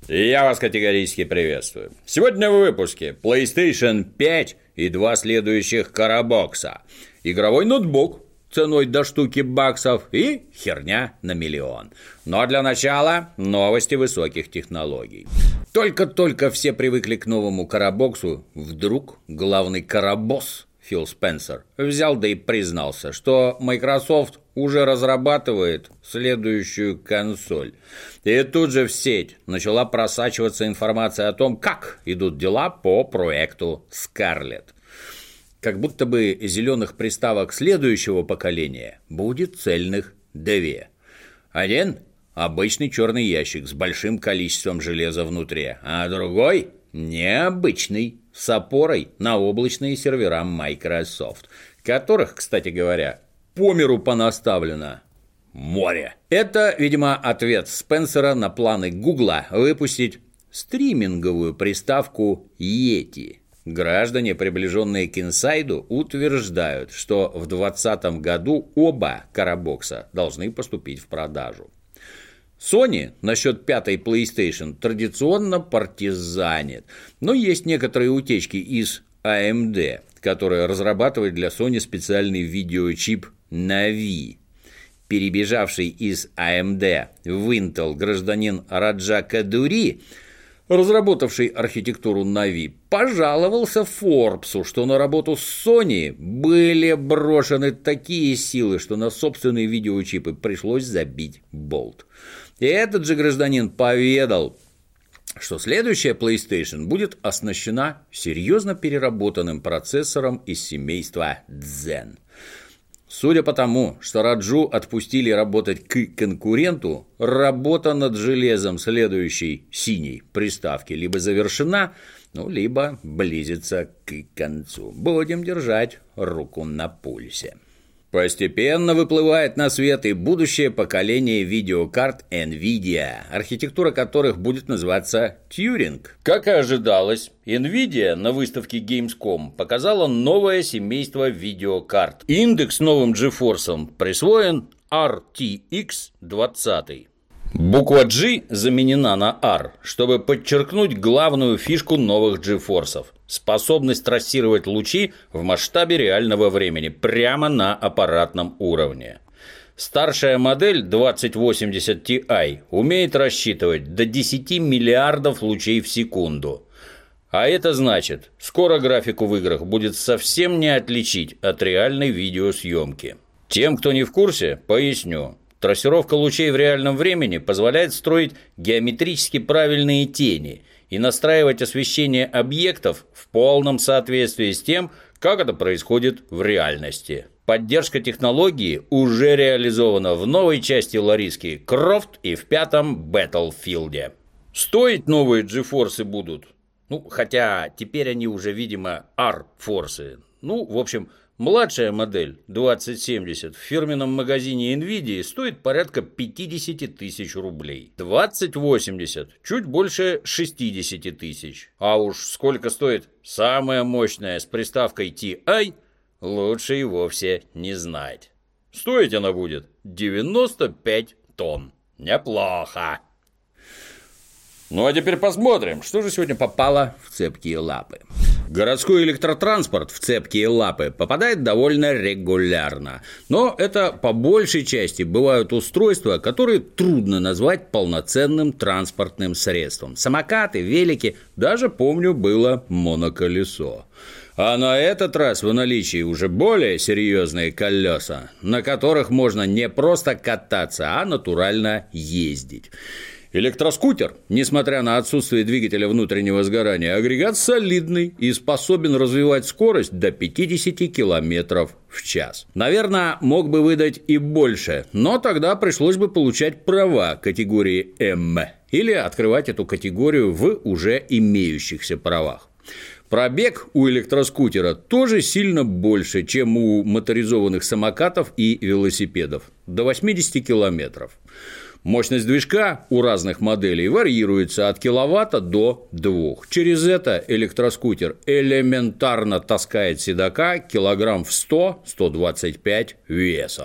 Я вас категорически приветствую. Сегодня в выпуске PlayStation 5 и 2 следующих коробокса, игровой ноутбук ценой до штуки баксов и херня на миллион. Но для начала новости высоких технологий. Только-только все привыкли к новому коробоксу, вдруг главный коробосс Фил Спенсер взял да и признался, что Microsoft уже разрабатывает следующую консоль. И тут же в сеть начала просачиваться информация о том, как идут дела по проекту Scarlett. Как будто бы зеленых приставок следующего поколения будет цельных 2. Один – обычный черный ящик с большим количеством железа внутри, а другой – необычный, с опорой на облачные сервера Microsoft, которых, кстати говоря, по миру понаставлено море. Это, видимо, ответ Спенсера на планы Гугла выпустить стриминговую приставку Yeti. Граждане, приближенные к инсайду, утверждают, что в 2020 году оба коробокса должны поступить в продажу. Sony насчет 5-й PlayStation традиционно партизанит, но есть некоторые утечки из AMD, которая разрабатывает для Sony специальный видеочип Navi. Перебежавший из AMD в Intel гражданин Раджа Кадури, разработавший архитектуру Navi, пожаловался Форбсу, что на работу с Sony были брошены такие силы, что на собственные видеочипы пришлось забить болт. И этот же гражданин поведал, что следующая PlayStation будет оснащена серьезно переработанным процессором из семейства Zen. Судя по тому, что Раджу отпустили работать к конкуренту, работа над железом следующей синей приставки либо завершена, либо близится к концу. Будем держать руку на пульсе. Постепенно выплывает на свет и будущее поколение видеокарт NVIDIA, архитектура которых будет называться Turing. Как и ожидалось, NVIDIA на выставке Gamescom показала новое семейство видеокарт. Индекс новым GeForce присвоен RTX 20. Буква G заменена на R, чтобы подчеркнуть главную фишку новых GeForce – способность трассировать лучи в масштабе реального времени прямо на аппаратном уровне. Старшая модель 2080 Ti умеет рассчитывать до 10 миллиардов лучей в секунду. А это значит, скоро графику в играх будет совсем не отличить от реальной видеосъемки. Тем, кто не в курсе, поясню. Трассировка лучей в реальном времени позволяет строить геометрически правильные тени и настраивать освещение объектов в полном соответствии с тем, как это происходит в реальности. Поддержка технологии уже реализована в новой части Лариски Крофт и в 5-м Battlefield. Стоить новые GeForce будут, хотя теперь они уже, видимо, R-Force. В общем, младшая модель 2070 в фирменном магазине NVIDIA стоит порядка 50 тысяч рублей. 2080 чуть больше 60 тысяч. А уж сколько стоит самая мощная с приставкой TI, лучше и вовсе не знать. Стоить она будет 95 тонн. Неплохо. А теперь посмотрим, что же сегодня попало в цепкие лапы. Городской электротранспорт в цепкие лапы попадает довольно регулярно. Но это по большей части бывают устройства, которые трудно назвать полноценным транспортным средством. Самокаты, велики, даже помню, было моноколесо. А на этот раз в наличии уже более серьезные колеса, на которых можно не просто кататься, а натурально ездить. Электроскутер, несмотря на отсутствие двигателя внутреннего сгорания, агрегат солидный и способен развивать скорость до 50 км в час. Наверное, мог бы выдать и больше, но тогда пришлось бы получать права категории М или открывать эту категорию в уже имеющихся правах. Пробег у электроскутера тоже сильно больше, чем у моторизованных самокатов и велосипедов – до 80 километров. Мощность движка у разных моделей варьируется от киловатта до 2. Через это электроскутер элементарно таскает седока килограмм в 100-125 весом.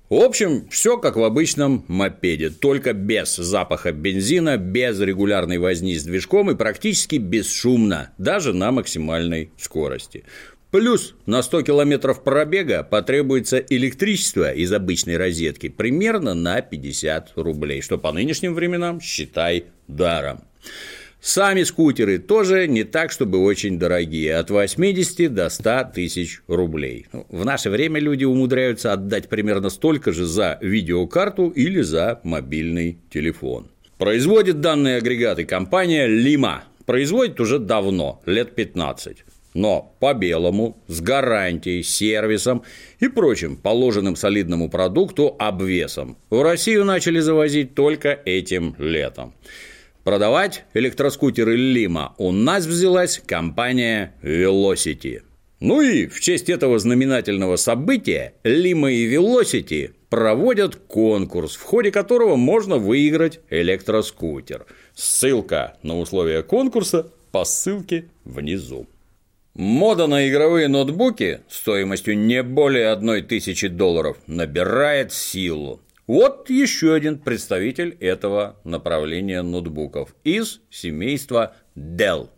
В общем, все как в обычном мопеде, только без запаха бензина, без регулярной возни с движком и практически бесшумно, даже на максимальной скорости. Плюс на 100 километров пробега потребуется электричество из обычной розетки примерно на 50 рублей, что по нынешним временам, считай, даром. Сами скутеры тоже не так, чтобы очень дорогие, от 80 до 100 тысяч рублей. В наше время люди умудряются отдать примерно столько же за видеокарту или за мобильный телефон. Производит данные агрегаты компания Lima. Производит уже давно, лет 15. Но по белому, с гарантией, сервисом и прочим положенным солидному продукту обвесом. В Россию начали завозить только этим летом. Продавать электроскутеры Lima у нас взялась компания Velocity. Ну и в честь этого знаменательного события Lima и Velocity проводят конкурс, в ходе которого можно выиграть электроскутер. Ссылка на условия конкурса по ссылке внизу. Мода на игровые ноутбуки стоимостью не более $1000 набирает силу. Вот еще один представитель этого направления ноутбуков из семейства Dell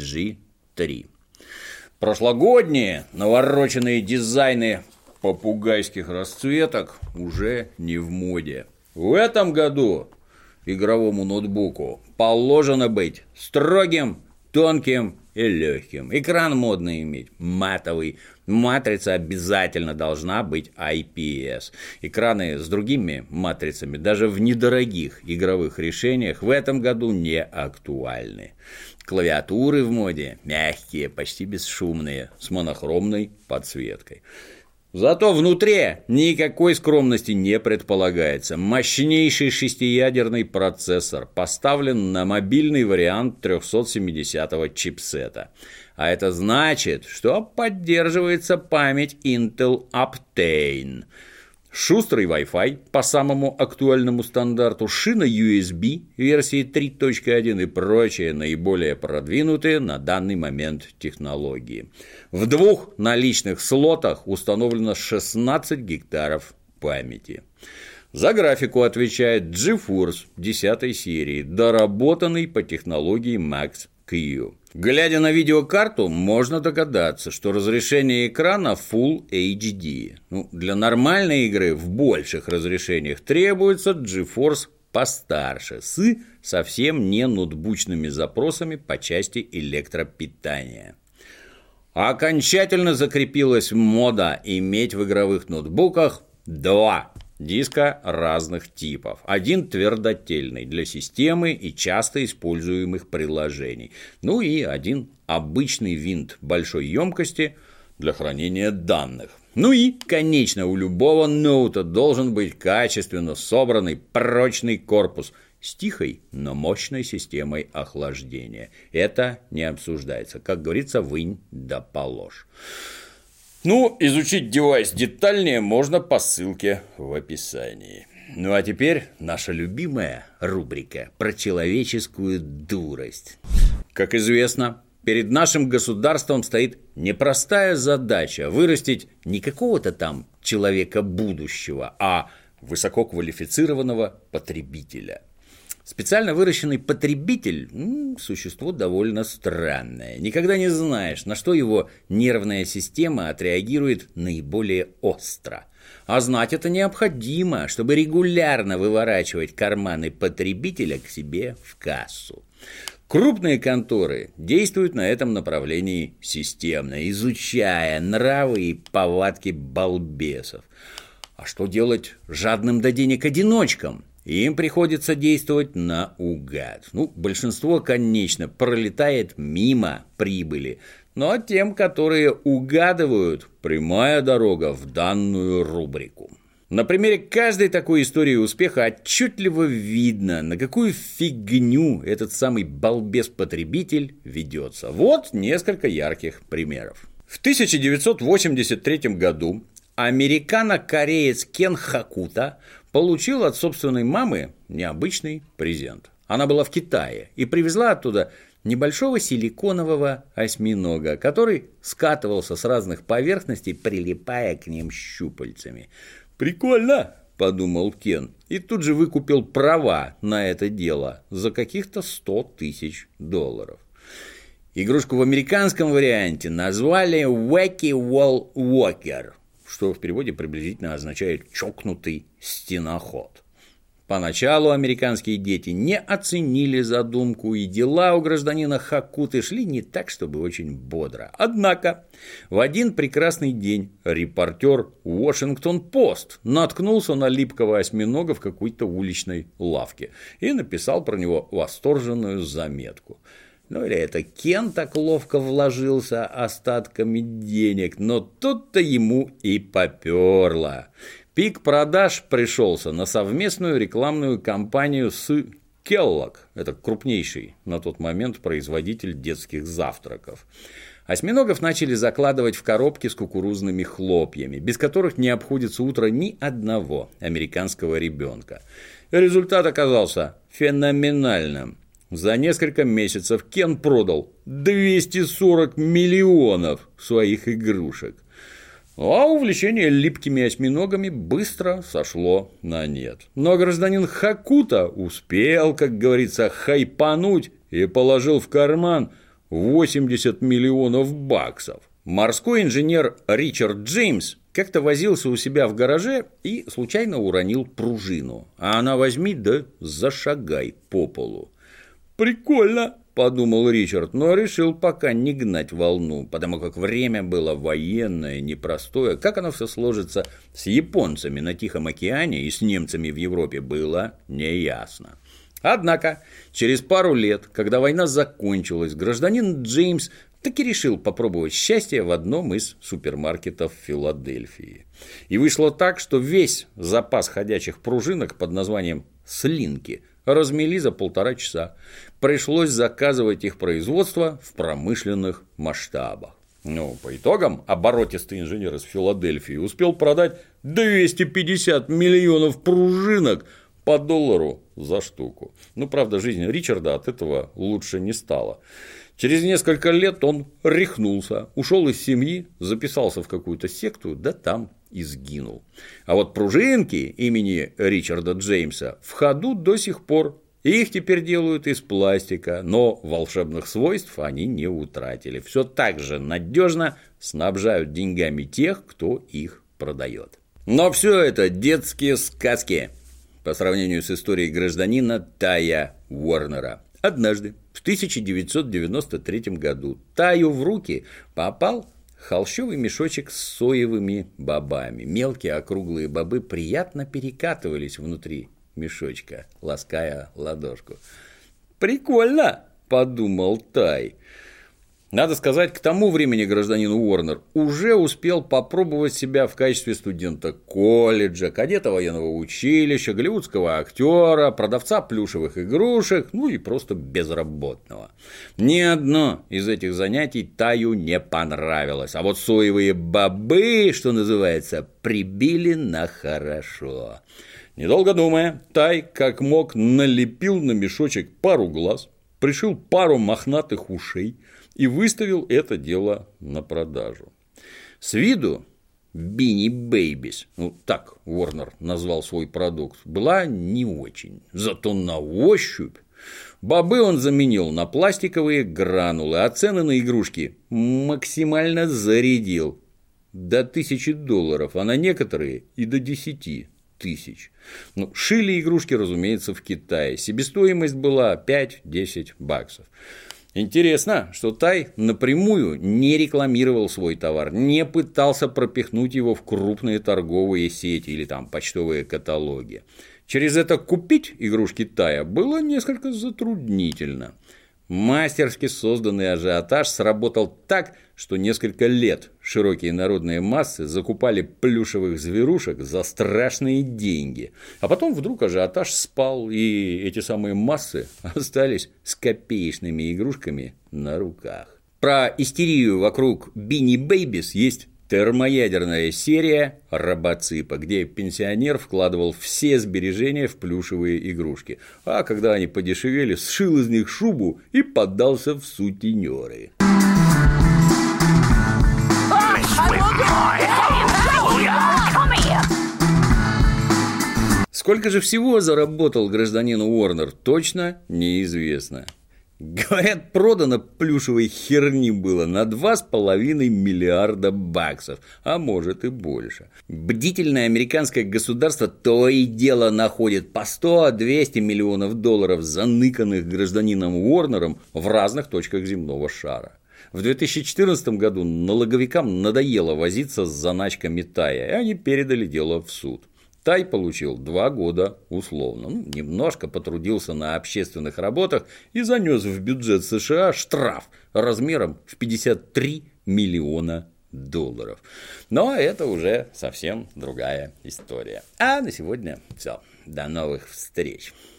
G3. Прошлогодние навороченные дизайны попугайских расцветок уже не в моде. В этом году игровому ноутбуку положено быть строгим, тонким и легким. Экран модно иметь матовый. Матрица обязательно должна быть IPS. Экраны с другими матрицами даже в недорогих игровых решениях в этом году не актуальны. Клавиатуры в моде мягкие, почти бесшумные, с монохромной подсветкой. Зато внутри никакой скромности не предполагается. Мощнейший шестиядерный процессор поставлен на мобильный вариант 370-го чипсета. А это значит, что поддерживается память Intel Optane. Шустрый Wi-Fi по самому актуальному стандарту, шина USB версии 3.1 и прочие наиболее продвинутые на данный момент технологии. В двух наличных слотах установлено 16 гектаров памяти. За графику отвечает GeForce 10 серии, доработанный по технологии Max-Q. Глядя на видеокарту, можно догадаться, что разрешение экрана Full HD. Для нормальной игры в больших разрешениях требуется GeForce постарше, с совсем не ноутбучными запросами по части электропитания. Окончательно закрепилась мода иметь в игровых ноутбуках два диска разных типов. Один твердотельный для системы и часто используемых приложений. Ну и один обычный винт большой емкости для хранения данных. Ну и, конечно, у любого ноута должен быть качественно собранный прочный корпус с тихой, но мощной системой охлаждения. Это не обсуждается. Как говорится, вынь да положь. Изучить девайс детальнее можно по ссылке в описании. А теперь наша любимая рубрика про человеческую дурость. Как известно, перед нашим государством стоит непростая задача вырастить не какого-то там человека будущего, а высококвалифицированного потребителя. Специально выращенный потребитель – существо довольно странное. Никогда не знаешь, на что его нервная система отреагирует наиболее остро. А знать это необходимо, чтобы регулярно выворачивать карманы потребителя к себе в кассу. Крупные конторы действуют на этом направлении системно, изучая нравы и повадки балбесов. А что делать жадным до денег одиночкам? Им приходится действовать наугад. Большинство, конечно, пролетает мимо прибыли, но тем, которые угадывают, прямая дорога в данную рубрику. На примере каждой такой истории успеха отчетливо видно, на какую фигню этот самый балбес-потребитель ведется. Вот несколько ярких примеров. В 1983 году американо-кореец Кен Хакута получил от собственной мамы необычный презент. Она была в Китае и привезла оттуда небольшого силиконового осьминога, который скатывался с разных поверхностей, прилипая к ним щупальцами. «Прикольно!» подумал Кен, и тут же выкупил права на это дело за каких-то $100 000. Игрушку в американском варианте назвали Wacky Wall Walker, что в переводе приблизительно означает «чокнутый стеноход». Поначалу американские дети не оценили задумку, и дела у гражданина Хакуты шли не так, чтобы очень бодро. Однако в один прекрасный день репортер Washington-Post наткнулся на липкого осьминога в какой-то уличной лавке и написал про него восторженную заметку. Ну или это Кен так ловко вложился остатками денег, но тут-то ему и попёрло. Пик продаж пришелся на совместную рекламную кампанию с Kellogg, это крупнейший на тот момент производитель детских завтраков. Осьминогов начали закладывать в коробки с кукурузными хлопьями, без которых не обходится утро ни одного американского ребенка. Результат оказался феноменальным. За несколько месяцев Кен продал 240 миллионов своих игрушек. А увлечение липкими осьминогами быстро сошло на нет. Но гражданин Хакута успел, как говорится, хайпануть и положил в карман $80 миллионов. Морской инженер Ричард Джеймс как-то возился у себя в гараже и случайно уронил пружину. А она возьми да зашагай по полу. «Прикольно», – подумал Ричард, но решил пока не гнать волну, потому как время было военное, непростое. Как оно все сложится с японцами на Тихом океане и с немцами в Европе, было неясно. Однако через пару лет, когда война закончилась, гражданин Джеймс таки решил попробовать счастье в одном из супермаркетов Филадельфии. И вышло так, что весь запас ходячих пружинок под названием «слинки» размели за 1,5 часа. Пришлось заказывать их производство в промышленных масштабах. По итогам оборотистый инженер из Филадельфии успел продать 250 миллионов пружинок по $1 за штуку. Правда, жизнь Ричарда от этого лучше не стала. Через несколько лет он рехнулся, ушел из семьи, записался в какую-то секту, да там и сгинул. А вот пружинки имени Ричарда Джеймса в ходу до сих пор. Их теперь делают из пластика, но волшебных свойств они не утратили. Все так же надежно снабжают деньгами тех, кто их продает. Но все это детские сказки по сравнению с историей гражданина Тая Уорнера. Однажды, в 1993 году, Таю в руки попал холщовый мешочек с соевыми бобами. Мелкие округлые бобы приятно перекатывались внутри мешочка, лаская ладошку. «Прикольно», – подумал Тай. Надо сказать, к тому времени гражданин Уорнер уже успел попробовать себя в качестве студента колледжа, кадета военного училища, голливудского актера, продавца плюшевых игрушек, и просто безработного. Ни одно из этих занятий Таю не понравилось, а вот соевые бобы, что называется, прибили на хорошо. Недолго думая, Тай как мог налепил на мешочек пару глаз, пришил пару мохнатых ушей и выставил это дело на продажу. С виду Beanie Babies, так Уорнер назвал свой продукт, была не очень, зато на ощупь. Бобы он заменил на пластиковые гранулы, а цены на игрушки максимально зарядил до $1000, а на некоторые и до 10 тысяч. Шили игрушки, разумеется, в Китае. Себестоимость была $5-10. Интересно, что Тай напрямую не рекламировал свой товар, не пытался пропихнуть его в крупные торговые сети или почтовые каталоги. Через это купить игрушки Тая было несколько затруднительно. Мастерски созданный ажиотаж сработал так, что несколько лет широкие народные массы закупали плюшевых зверушек за страшные деньги. А потом вдруг ажиотаж спал, и эти самые массы остались с копеечными игрушками на руках. Про истерию вокруг Beanie Babies есть термоядерная серия «Робоципа», где пенсионер вкладывал все сбережения в плюшевые игрушки, а когда они подешевели, сшил из них шубу и поддался в сутенеры. Сколько же всего заработал гражданин Уорнер, точно неизвестно. Говорят, продано плюшевой херни было на 2,5 миллиарда баксов, а может и больше. Бдительное американское государство то и дело находит по 100-200 миллионов долларов, заныканных гражданином Уорнером в разных точках земного шара. В 2014 году налоговикам надоело возиться с заначками Тая, и они передали дело в суд. Тай получил 2 года условно, немножко потрудился на общественных работах и занес в бюджет США штраф размером в 53 миллиона долларов. Но это уже совсем другая история. А на сегодня все. До новых встреч.